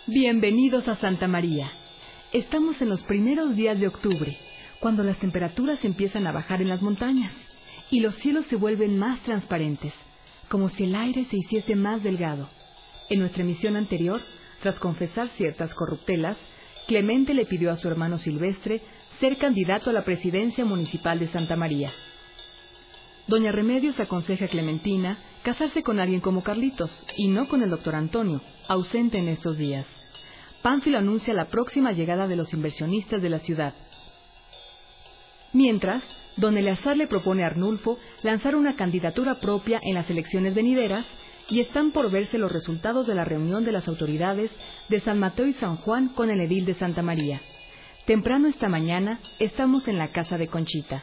Bienvenidos a Santa María. Estamos en los primeros días de octubre, cuando las temperaturas empiezan a bajar en las montañas y los cielos se vuelven más transparentes, como si el aire se hiciese más delgado. En nuestra emisión anterior, tras confesar ciertas corruptelas, Clemente le pidió a su hermano Silvestre ser candidato a la presidencia municipal de Santa María. Doña Remedios aconseja a Clementina casarse con alguien como Carlitos y no con el doctor Antonio, ausente en estos días. Pánfilo anuncia la próxima llegada de los inversionistas de la ciudad. Mientras, don Eleazar le propone a Arnulfo lanzar una candidatura propia en las elecciones venideras y están por verse los resultados de la reunión de las autoridades de San Mateo y San Juan con el edil de Santa María. Temprano esta mañana estamos en la casa de Conchita.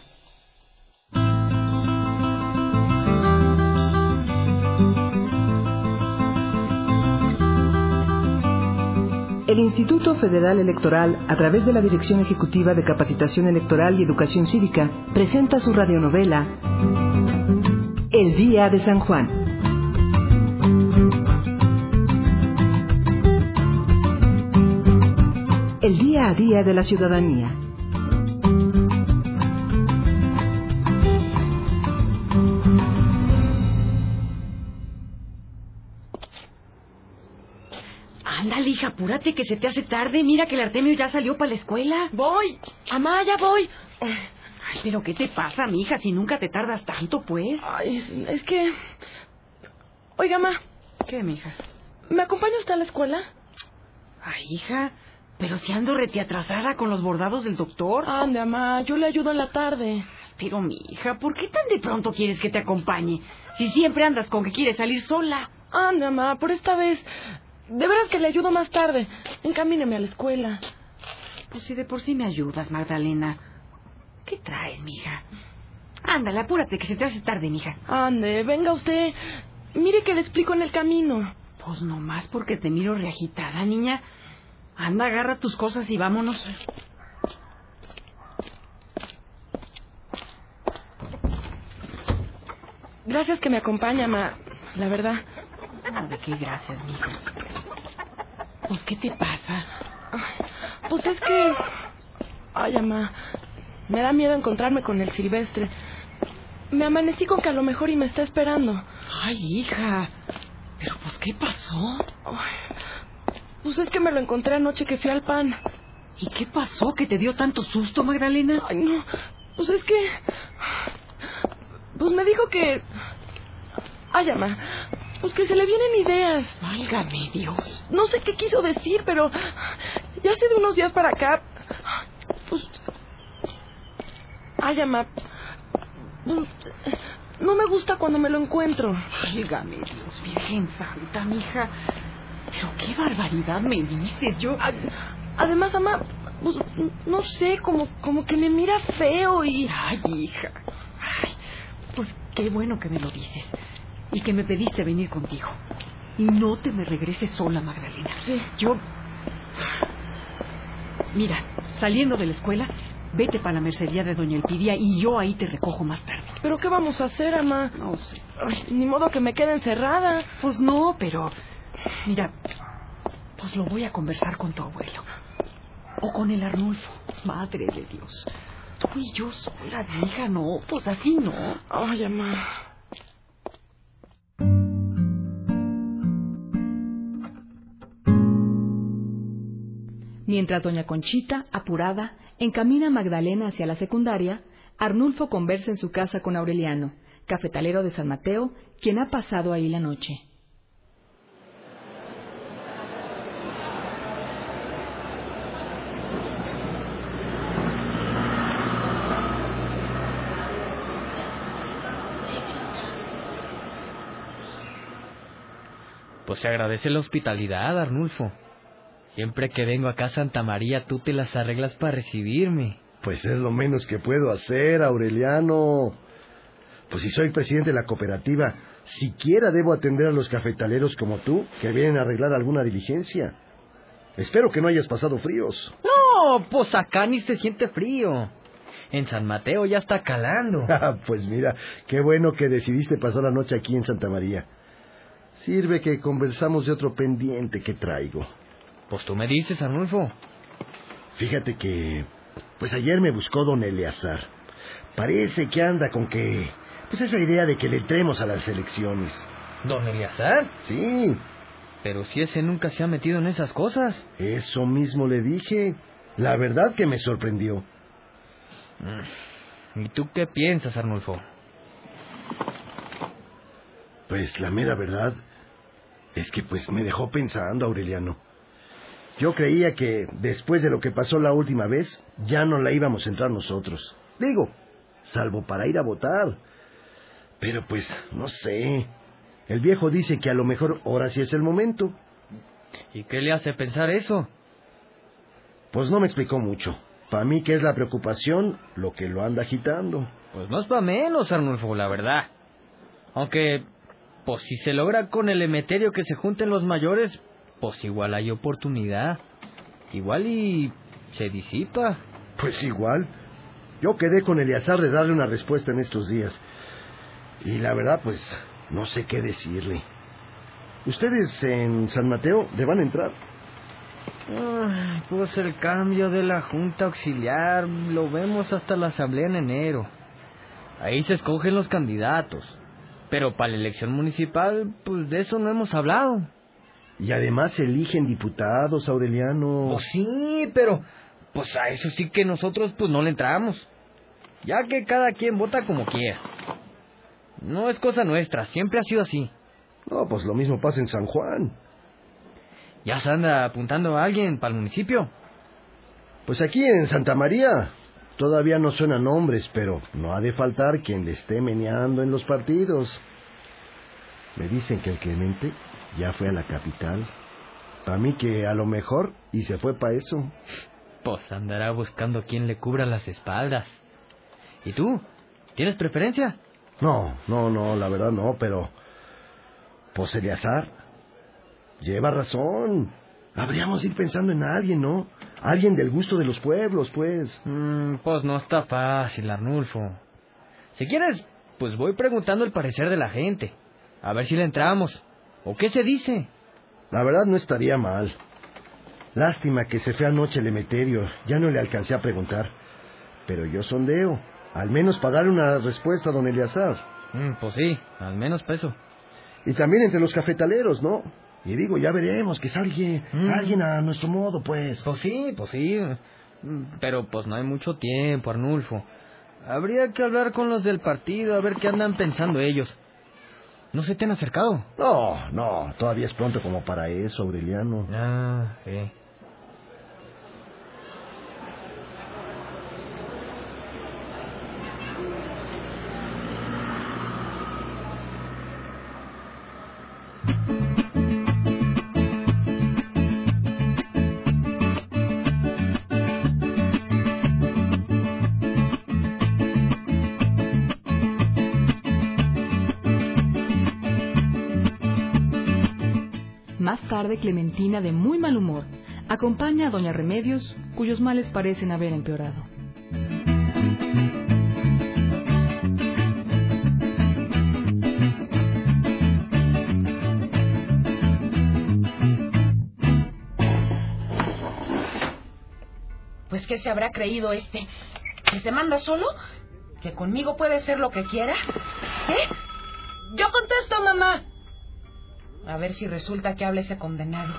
El Instituto Federal Electoral, a través de la Dirección Ejecutiva de Capacitación Electoral y Educación Cívica, presenta su radionovela El Día de San Juan. El día a día de la ciudadanía. Ándale, hija, apúrate que se te hace tarde. Mira que el Artemio ya salió para la escuela. Voy, mamá, ya voy. Ay, pero ¿qué te pasa, mija? Si nunca te tardas tanto, pues. Ay, es que... Oiga, ma. ¿Qué, mija? ¿Me acompaña usted a la escuela? Ay, hija, pero si ando reteatrasada con los bordados del doctor. Ande, mamá, yo le ayudo en la tarde. Pero, mija, ¿por qué tan de pronto quieres que te acompañe? Si siempre andas con que quieres salir sola. Ande, mamá, por esta vez... De veras que le ayudo más tarde. Encamíneme a la escuela. Pues si de por sí me ayudas, Magdalena. ¿Qué traes, mija? Ándale, apúrate que se te hace tarde, mija. Ande, venga usted. Mire que le explico en el camino. Pues nomás porque te miro reagitada, niña. Anda, agarra tus cosas y vámonos. Gracias que me acompaña, ma. La verdad. Ah, ¿de qué gracias, mija? Pues, ¿qué te pasa? Pues es que... Ay, mamá, me da miedo encontrarme con el Silvestre. Me amanecí con que a lo mejor y me está esperando. Ay, hija. Pero, pues, ¿qué pasó? Ay, pues es que me lo encontré anoche que fui al PAN. ¿Y qué pasó? ¿Que te dio tanto susto, Magdalena? Ay, no. Pues es que... Pues me dijo que... Ay, mamá, pues que se le vienen ideas. Válgame Dios. No sé qué quiso decir, pero... Ya hace de unos días para acá... Pues... Ay, mamá... No me gusta cuando me lo encuentro. Válgame Dios, Virgen Santa, mija. Pero qué barbaridad me dices. Yo... Además, mamá... Pues, no sé, como que me mira feo y... Ay, hija. Ay, pues qué bueno que me lo dices. Y que me pediste venir contigo. Y no te me regreses sola, Magdalena. Sí. Yo... Mira, saliendo de la escuela, vete para la mercería de doña Elpidia y yo ahí te recojo más tarde. ¿Pero qué vamos a hacer, mamá? No sé. Ay, ni modo que me quede encerrada. Pues no, pero... Mira, pues lo voy a conversar con tu abuelo. O con el Arnulfo. Madre de Dios. Tú y yo solas, hija, no. Pues así no. Ay, mamá... Mientras doña Conchita, apurada, encamina a Magdalena hacia la secundaria, Arnulfo conversa en su casa con Aureliano, cafetalero de San Mateo, quien ha pasado ahí la noche. Pues se agradece la hospitalidad, Arnulfo. Siempre que vengo acá a Santa María, tú te las arreglas para recibirme. Pues es lo menos que puedo hacer, Aureliano. Pues si soy presidente de la cooperativa, siquiera debo atender a los cafetaleros como tú, que vienen a arreglar alguna diligencia. Espero que no hayas pasado fríos. No, pues acá ni se siente frío. En San Mateo ya está calando. Pues mira, qué bueno que decidiste pasar la noche aquí en Santa María. Sirve que conversamos de otro pendiente que traigo. Pues tú me dices, Arnulfo. Fíjate que... Pues ayer me buscó don Eleazar. Parece que anda con que... Pues esa idea de que le entremos a las elecciones. ¿Don Eleazar? Sí. Pero si ese nunca se ha metido en esas cosas. Eso mismo le dije. La verdad que me sorprendió. ¿Y tú qué piensas, Arnulfo? Pues la mera verdad es que pues me dejó pensando, Aureliano. Yo creía que después de lo que pasó la última vez, ya no la íbamos a entrar nosotros. Digo, salvo para ir a votar. Pero pues, no sé. El viejo dice que a lo mejor ahora sí es el momento. ¿Y qué le hace pensar eso? Pues no me explicó mucho. Para mí que es la preocupación lo que lo anda agitando. Pues no es para menos, Arnulfo, la verdad. Aunque, pues si se logra con el Emeterio que se junten los mayores, pues igual hay oportunidad. Igual y se disipa. Pues igual. Yo quedé con Eleazar de darle una respuesta en estos días. Y la verdad, pues, no sé qué decirle. ¿Ustedes en San Mateo le van a entrar? Pues el cambio de la Junta Auxiliar lo vemos hasta la asamblea en enero. Ahí se escogen los candidatos. Pero para la elección municipal, pues de eso no hemos hablado. Y además se eligen diputados, Aureliano. Pues sí, pero pues a eso sí que nosotros pues no le entramos. Ya que cada quien vota como quiera. No es cosa nuestra, siempre ha sido así. No, pues lo mismo pasa en San Juan. ¿Ya se anda apuntando a alguien para el municipio? Pues aquí en Santa María todavía no suenan nombres, pero no ha de faltar quien le esté meneando en los partidos. Me dicen que el Clemente ya fue a la capital. Para mí que a lo mejor y se fue para eso. Pues andará buscando quien le cubra las espaldas. ¿Y tú? ¿Tienes preferencia? No, la verdad no, pero... Pues Eleazar lleva razón. Habríamos de ir pensando en alguien, ¿no? Alguien del gusto de los pueblos, pues. Pues no está fácil, Arnulfo. Si quieres, pues voy preguntando el parecer de la gente. A ver si le entramos. ¿O qué se dice? La verdad no estaría mal. Lástima que se fue anoche el Emeterio. Ya no le alcancé a preguntar. Pero yo sondeo. Al menos para darle una respuesta a don Eleazar. Pues sí, al menos peso. Y también entre los cafetaleros, ¿no? Y digo, ya veremos, que salga alguien a nuestro modo, pues. Pues sí. Pero pues no hay mucho tiempo, Arnulfo. Habría que hablar con los del partido, a ver qué andan pensando ellos. ¿No se te han acercado? No, todavía es pronto como para eso, Aureliano. Sí. Más tarde, Clementina, de muy mal humor, acompaña a doña Remedios, cuyos males parecen haber empeorado. Pues, ¿qué se habrá creído este? ¿Que se manda solo? ¿Que conmigo puede ser lo que quiera? Yo contesto, mamá. A ver si resulta que habla ese condenado.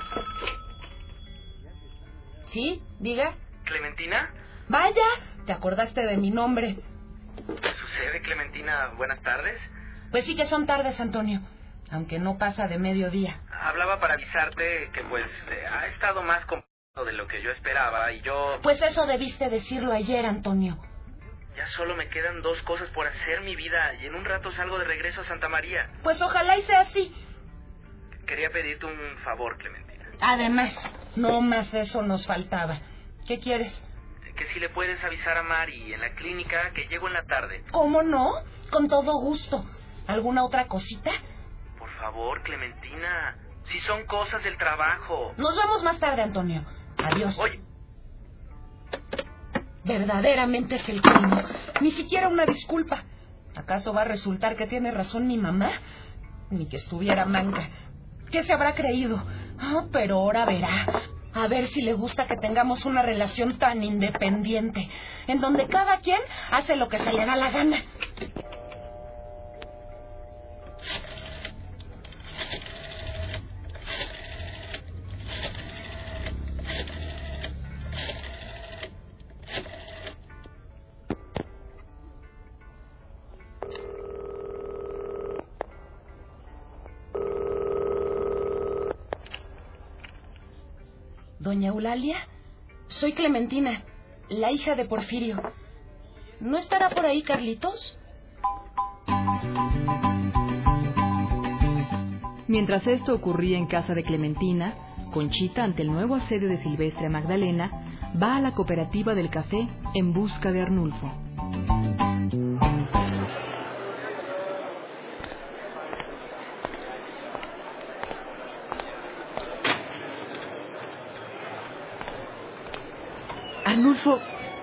¿Sí? Diga. ¿Clementina? Vaya, te acordaste de mi nombre. ¿Qué sucede, Clementina? Buenas tardes. Pues sí que son tardes, Antonio, aunque no pasa de mediodía. Hablaba para avisarte que pues ha estado más complicado de lo que yo esperaba y yo... Pues eso debiste decirlo ayer, Antonio. Ya solo me quedan 2 cosas por hacer, mi vida, y en un rato salgo de regreso a Santa María. Pues ojalá y sea así. Quería pedirte un favor, Clementina. Además, no más eso nos faltaba. ¿Qué quieres? Que si le puedes avisar a Mari en la clínica que llego en la tarde. ¿Cómo no? Con todo gusto. ¿Alguna otra cosita? Por favor, Clementina. Si son cosas del trabajo. Nos vemos más tarde, Antonio. Adiós. Oye. Verdaderamente es el colmo. Ni siquiera una disculpa. ¿Acaso va a resultar que tiene razón mi mamá? Ni que estuviera manca. ¿Qué se habrá creído? Pero ahora verá. A ver si le gusta que tengamos una relación tan independiente, en donde cada quien hace lo que se le da la gana. Doña Eulalia, soy Clementina, la hija de Porfirio. ¿No estará por ahí Carlitos? Mientras esto ocurría en casa de Clementina, Conchita, ante el nuevo asedio de Silvestre a Magdalena, va a la cooperativa del café en busca de Arnulfo. Arnulfo,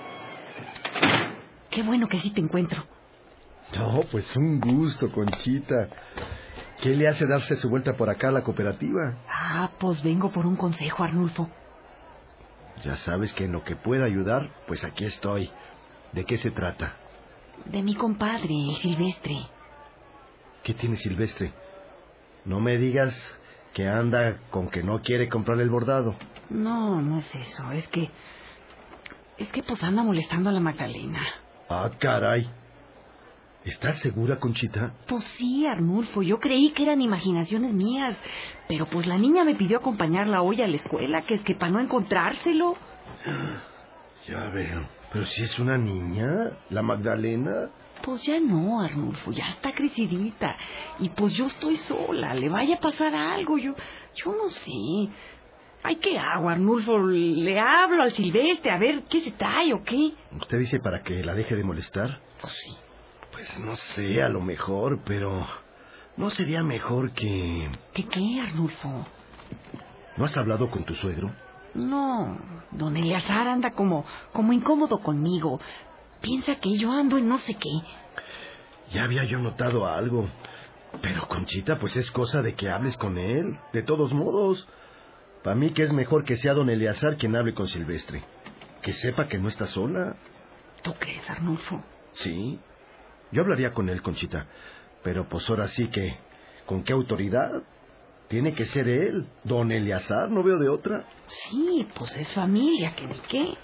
qué bueno que sí te encuentro. No, pues un gusto, Conchita. ¿Qué le hace darse su vuelta por acá a la cooperativa? Pues vengo por un consejo, Arnulfo. Ya sabes que en lo que pueda ayudar, pues aquí estoy. ¿De qué se trata? De mi compadre, Silvestre. ¿Qué tiene Silvestre? No me digas que anda con que no quiere comprarle el bordado. No, no es eso. Es que pues anda molestando a la Magdalena. Ah, caray. ¿Estás segura, Conchita? Pues sí, Arnulfo. Yo creí que eran imaginaciones mías. Pero pues la niña me pidió acompañarla hoy a la escuela, que es que para no encontrárselo. Ya veo. Pero si es una niña, la Magdalena. Pues ya no, Arnulfo. Ya está crecidita. Y pues yo estoy sola. Le vaya a pasar algo. Yo no sé. Ay, ¿qué hago, Arnulfo? ¿Le hablo al Silvestre a ver qué se trae o qué? ¿Usted dice para que la deje de molestar? Pues sí. Pues no sé, a lo mejor, pero ¿no sería mejor que... ¿Qué qué, Arnulfo? ¿No has hablado con tu suegro? No, don Eleazar anda como incómodo conmigo. Piensa que yo ando en no sé qué. Ya había yo notado algo. Pero, Conchita, pues es cosa de que hables con él. De todos modos, para mí que es mejor que sea don Eleazar quien hable con Silvestre. Que sepa que no está sola. ¿Tú crees, Arnulfo? Sí. Yo hablaría con él, Conchita. Pero pues ahora sí que... ¿Con qué autoridad? Tiene que ser él, don Eleazar, no veo de otra. Sí, pues es familia, que ni qué.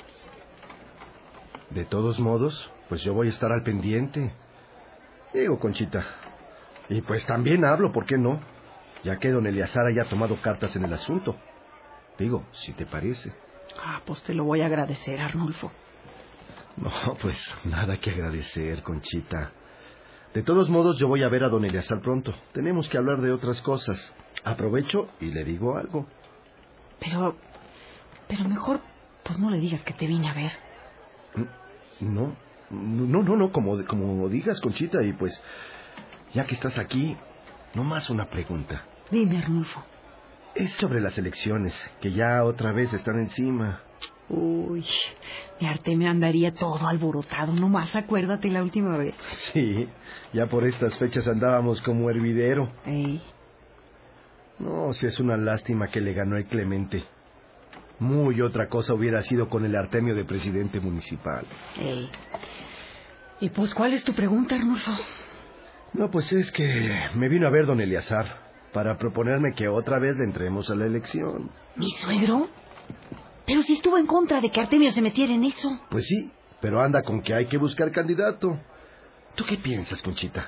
De todos modos, pues yo voy a estar al pendiente. Digo, Conchita. Y pues también hablo, ¿por qué no? Ya que don Eleazar haya tomado cartas en el asunto. Digo, si te parece. Pues te lo voy a agradecer, Arnulfo. No, pues nada que agradecer, Conchita. De todos modos, yo voy a ver a don Eleazar pronto. Tenemos que hablar de otras cosas. Aprovecho y le digo algo. Pero mejor, pues no le digas que te vine a ver. No, como digas, Conchita, y pues, ya que estás aquí, nomás una pregunta. Dime, Arnulfo. Es sobre las elecciones, que ya otra vez están encima. Uy, mi Artemio andaría todo alborotado, nomás acuérdate la última vez. Sí, ya por estas fechas andábamos como hervidero. Ey. No, si es una lástima que le ganó el Clemente. Muy otra cosa hubiera sido con el Artemio de presidente municipal. Ey. ¿Y pues cuál es tu pregunta, Arnulfo? No, pues es que me vino a ver don Eleazar para proponerme que otra vez le entremos a la elección. ¿Mi suegro? Pero si estuvo en contra de que Artemio se metiera en eso. Pues sí, pero anda con que hay que buscar candidato. ¿Tú qué piensas, Conchita?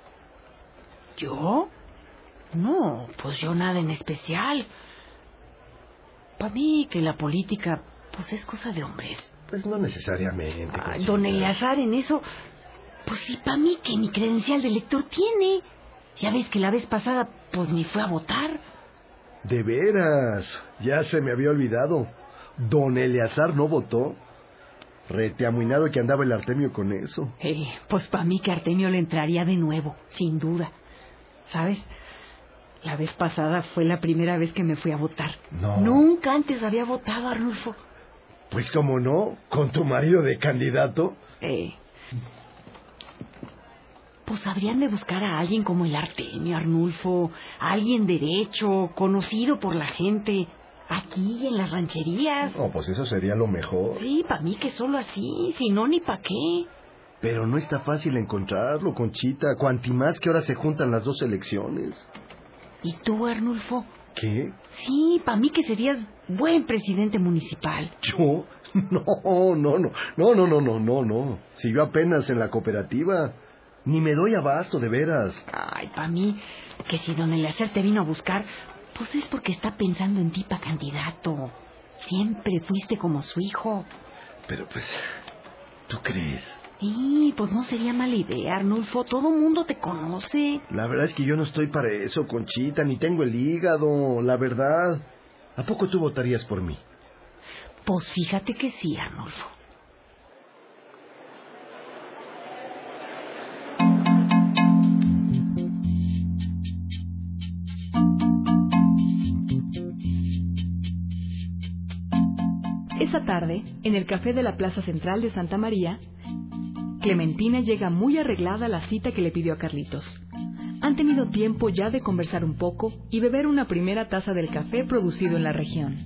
¿Yo? No, pues yo nada en especial. Para mí que la política, pues es cosa de hombres. Pues no necesariamente, Conchita. Don Eleazar en eso, pues sí, para mí que ni credencial de elector tiene. Ya ves que la vez pasada, pues ni fue a votar. De veras, ya se me había olvidado. Don Eleazar no votó. Reteamuinado que andaba el Artemio con eso. Pues para mí que Artemio le entraría de nuevo, sin duda. ¿Sabes? La vez pasada fue la primera vez que me fui a votar. No. Nunca antes había votado, Arnulfo. Pues cómo no, con tu marido de candidato. Pues habrían de buscar a alguien como el Artemio, Arnulfo. A alguien derecho, conocido por la gente. Aquí, en las rancherías. Oh, pues eso sería lo mejor. Sí, para mí que solo así, si no, ni para qué. Pero no está fácil encontrarlo, Conchita. Cuanti más que ahora se juntan las dos elecciones. ¿Y tú, Arnulfo? ¿Qué? Sí, para mí que serías buen presidente municipal. ¿Yo? No. Si yo apenas en la cooperativa. Ni me doy abasto, de veras. Ay, para mí, que si don Eleazar te vino a buscar, pues es porque está pensando en ti para candidato. Siempre fuiste como su hijo. Pero pues, ¿tú crees? Sí, pues no sería mala idea, Arnulfo. Todo mundo te conoce. La verdad es que yo no estoy para eso, Conchita, ni tengo el hígado, la verdad. ¿A poco tú votarías por mí? Pues fíjate que sí, Arnulfo. Esa tarde, en el café de la Plaza Central de Santa María, Clementina llega muy arreglada a la cita que le pidió a Carlitos. Han tenido tiempo ya de conversar un poco y beber una primera taza del café producido en la región.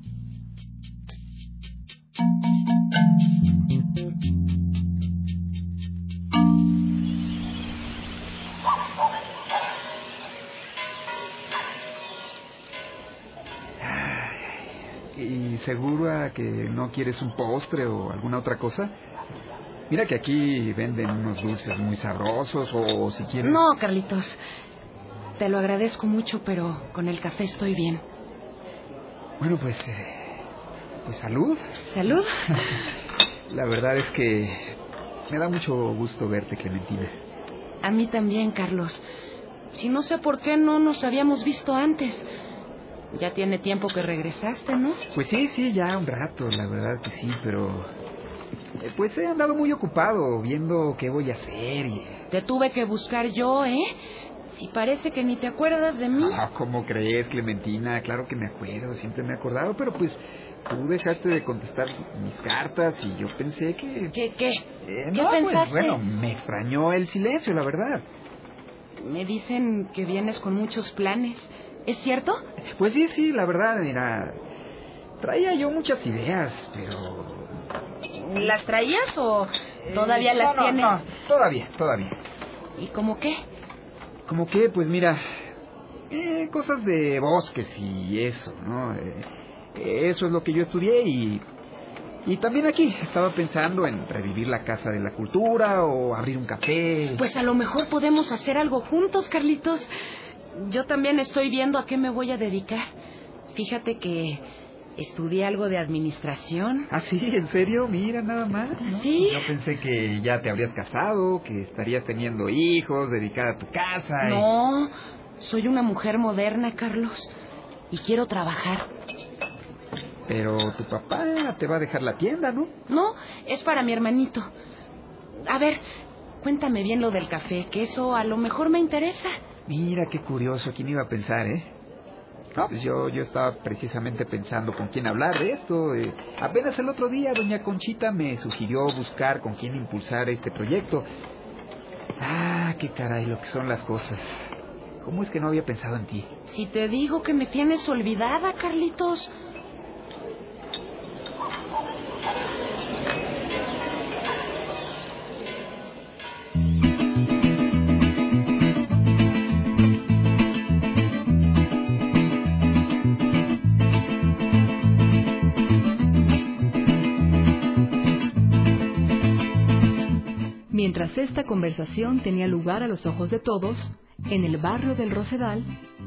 ¿Y segura que no quieres un postre o alguna otra cosa? Mira que aquí venden unos dulces muy sabrosos, o si quieres... No, Carlitos. Te lo agradezco mucho, pero con el café estoy bien. Bueno, pues salud. ¿Salud? La verdad es que me da mucho gusto verte, Clementina. A mí también, Carlos. Si no sé por qué no nos habíamos visto antes. Ya tiene tiempo que regresaste, ¿no? Pues sí, ya un rato, la verdad que sí, pero... Pues he andado muy ocupado viendo qué voy a hacer y... Te tuve que buscar yo, ¿eh? Si parece que ni te acuerdas de mí. Ah, ¿cómo crees, Clementina? Claro que me acuerdo, siempre me he acordado, pero pues tú dejaste de contestar mis cartas y yo pensé que... ¿Qué? ¿Qué no, pensaste? Pues bueno, me extrañó el silencio, la verdad. Me dicen que vienes con muchos planes. ¿Es cierto? Pues sí, la verdad, mira... Traía yo muchas ideas, pero... ¿Las traías o todavía las tienes? No, todavía. ¿Y cómo qué? ¿Cómo qué? Pues mira, cosas de bosques y eso, ¿no? Eso es lo que yo estudié y también aquí estaba pensando en revivir la Casa de la Cultura o abrir un café. Pues a lo mejor podemos hacer algo juntos, Carlitos. Yo también estoy viendo a qué me voy a dedicar. Fíjate que... estudié algo de administración. ¿Ah, sí? ¿En serio? Mira, nada más, ¿no? Sí. Yo pensé que ya te habrías casado, que estarías teniendo hijos, dedicada a tu casa. No, soy una mujer moderna, Carlos, y quiero trabajar. Pero tu papá te va a dejar la tienda, ¿no? No, es para mi hermanito. A ver, cuéntame bien lo del café, que eso a lo mejor me interesa. Mira, qué curioso, ¿quién iba a pensar, No, pues yo estaba precisamente pensando con quién hablar de esto. Apenas el otro día doña Conchita me sugirió buscar con quién impulsar este proyecto. Ah, qué caray, lo que son las cosas. ¿Cómo es que no había pensado en ti? Si te digo que me tienes olvidada, Carlitos. Mientras esta conversación tenía lugar a los ojos de todos, en el barrio del Rosedal...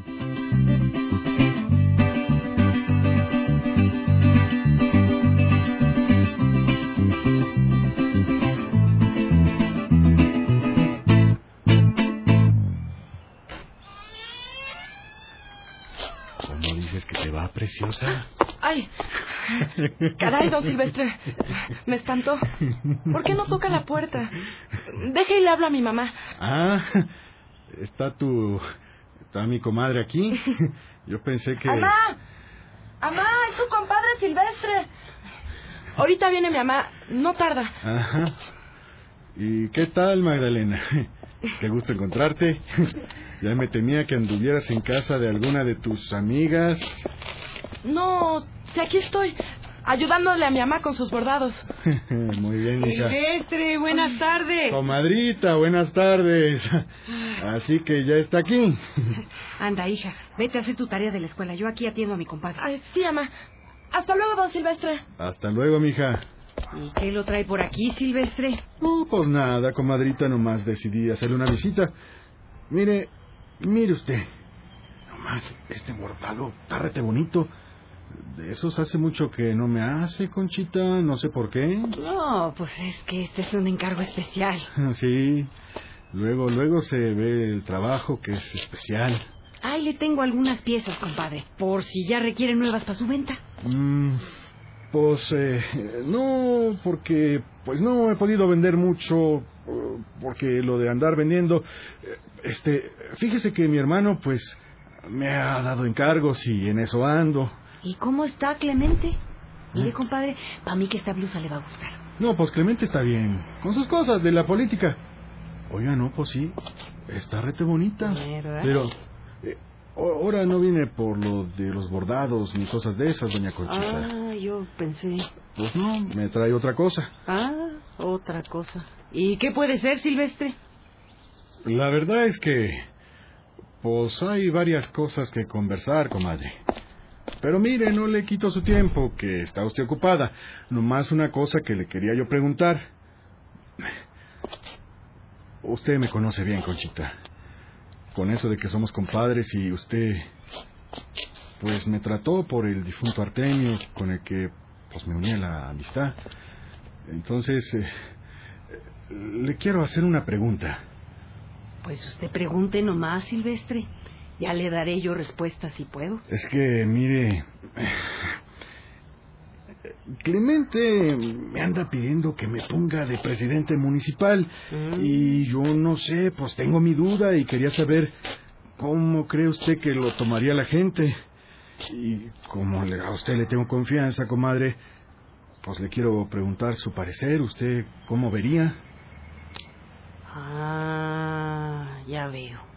¿Cómo dices que te va, preciosa? ¡Ay! Caray, don Silvestre. Me espantó. ¿Por qué no toca la puerta? Deje y le hablo a mi mamá. Ah, está mi comadre aquí. Yo pensé que... ¡Mamá! ¡Mamá! ¡Es tu compadre Silvestre! Ahorita viene mi mamá. No tarda. Ajá. ¿Y qué tal, Magdalena? Qué gusto encontrarte. Ya me temía que anduvieras en casa de alguna de tus amigas. No, si aquí estoy, ayudándole a mi mamá con sus bordados. Muy bien, hija. Silvestre, buenas tardes. Comadrita, buenas tardes. Así que ya está aquí. Anda, hija, vete a hacer tu tarea de la escuela. Yo aquí atiendo a mi compadre. Ay, sí, mamá. Hasta luego, don Silvestre. Hasta luego, mija. ¿Y qué lo trae por aquí, Silvestre? Pues nada, comadrita, nomás decidí hacerle una visita. Mire usted. Nomás, este bordado está rete bonito. De esos hace mucho que no me hace, Conchita, no sé por qué. No, pues es que este es un encargo especial. Sí, luego se ve el trabajo que es especial. Ahí le tengo algunas piezas, compadre, por si ya requieren nuevas para su venta. Pues no, porque pues no he podido vender mucho, porque lo de andar vendiendo, fíjese que mi hermano pues me ha dado encargos y en eso ando. ¿Y cómo está Clemente? Mire, compadre, para mí que esta blusa le va a gustar. No, pues Clemente está bien, con sus cosas de la política. Oiga, no, pues sí, está rete bonita. ¿Verdad? Pero ahora no viene por lo de los bordados ni cosas de esas, doña Conchita. Ah, yo pensé. Pues no, me trae otra cosa. Ah, otra cosa. ¿Y qué puede ser, Silvestre? La verdad es que pues hay varias cosas que conversar, comadre. Pero mire, no le quito su tiempo, que está usted ocupada. Nomás una cosa que le quería yo preguntar. Usted me conoce bien, Conchita. Con eso de que somos compadres y usted pues me trató por el difunto Artemio, con el que pues me uní a la amistad. Entonces, le quiero hacer una pregunta. Pues usted pregunte nomás, Silvestre. Ya le daré yo respuesta si puedo. Es que, mire, Clemente me anda pidiendo que me ponga de presidente municipal. Y yo no sé, pues tengo mi duda y quería saber cómo cree usted que lo tomaría la gente. Y como a usted le tengo confianza, comadre, pues le quiero preguntar su parecer. ¿Usted cómo vería? Ah, ya veo.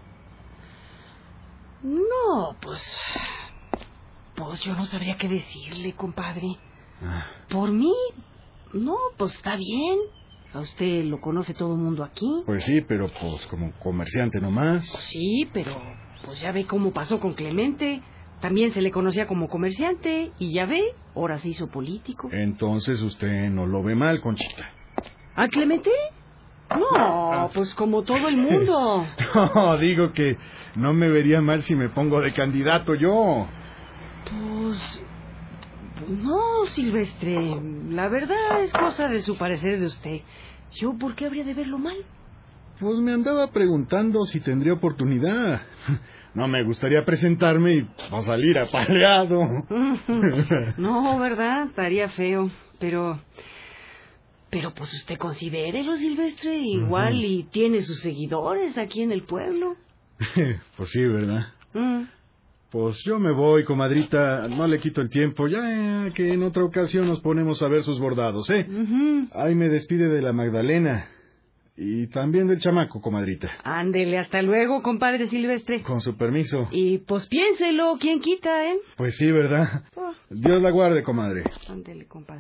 No, pues yo no sabría qué decirle, compadre. Por mí, no, pues está bien. A usted lo conoce todo el mundo aquí. Pues sí, pero pues como comerciante nomás. Sí, pero pues ya ve cómo pasó con Clemente. También se le conocía como comerciante y ya ve, ahora se hizo político. Entonces usted no lo ve mal, Conchita. ¿A Clemente? No, pues como todo el mundo. No, digo que no me vería mal si me pongo de candidato yo. Pues no, Silvestre. La verdad es cosa de su parecer de usted. ¿Yo por qué habría de verlo mal? Pues me andaba preguntando si tendría oportunidad. No me gustaría presentarme y pues, salir apaleado. No, ¿verdad? Estaría feo. Pero pues usted considérelo, Silvestre, igual y tiene sus seguidores aquí en el pueblo. Pues sí, ¿verdad? Pues yo me voy, comadrita, no le quito el tiempo, ya que en otra ocasión nos ponemos a ver sus bordados, ¿eh? Ahí me despide de la Magdalena y también del chamaco, comadrita. Ándele, hasta luego, compadre Silvestre. Con su permiso. Y pues piénselo, ¿quién quita, eh? Pues sí, ¿verdad? Dios la guarde, comadre. Ándele, compadre.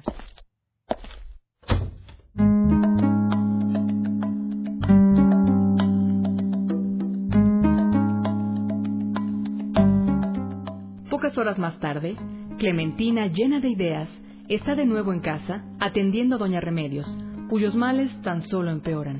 Pocas horas más tarde, Clementina, llena de ideas, está de nuevo en casa, atendiendo a doña Remedios, cuyos males tan solo empeoran.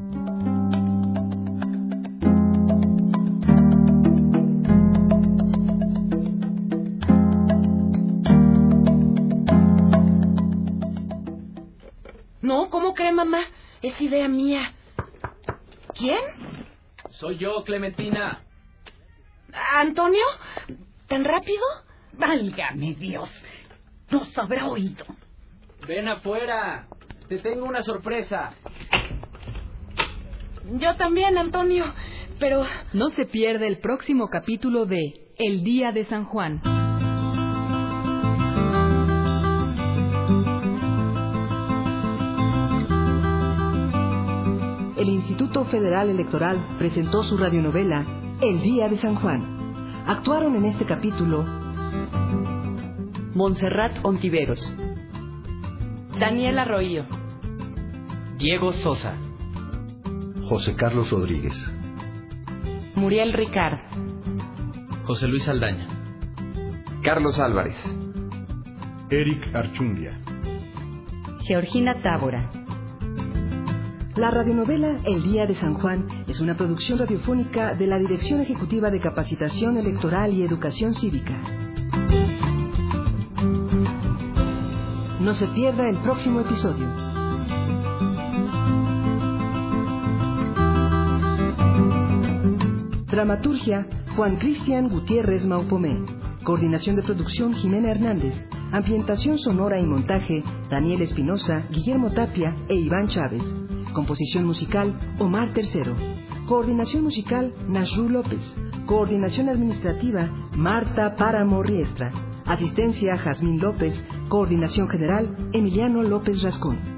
No, ¿cómo cree, mamá? Es idea mía. ¿Quién? Soy yo, Clementina. ¿Antonio? ¿Tan rápido? Válgame Dios. Nos habrá oído. Ven afuera. Te tengo una sorpresa. Yo también, Antonio. Pero No se pierda el próximo capítulo de El Día de San Juan. El Instituto Federal Electoral presentó su radionovela El Día de San Juan. Actuaron en este capítulo Montserrat Ontiveros, Daniel Arroyo, Diego Sosa, José Carlos Rodríguez, Muriel Ricard, José Luis Aldaña, Carlos Álvarez, Eric Archundia, Georgina Tábora. La radionovela El Día de San Juan es una producción radiofónica de la Dirección Ejecutiva de Capacitación Electoral y Educación Cívica. No se pierda el próximo episodio. Dramaturgia, Juan Cristian Gutiérrez Maupomé. Coordinación de producción, Jimena Hernández. Ambientación sonora y montaje, Daniel Espinosa, Guillermo Tapia e Iván Chávez. Composición musical, Omar Tercero. Coordinación musical, Nasru López. Coordinación administrativa, Marta Páramo Riestra. Asistencia, Jazmín López. Coordinación general, Emiliano López Rascón.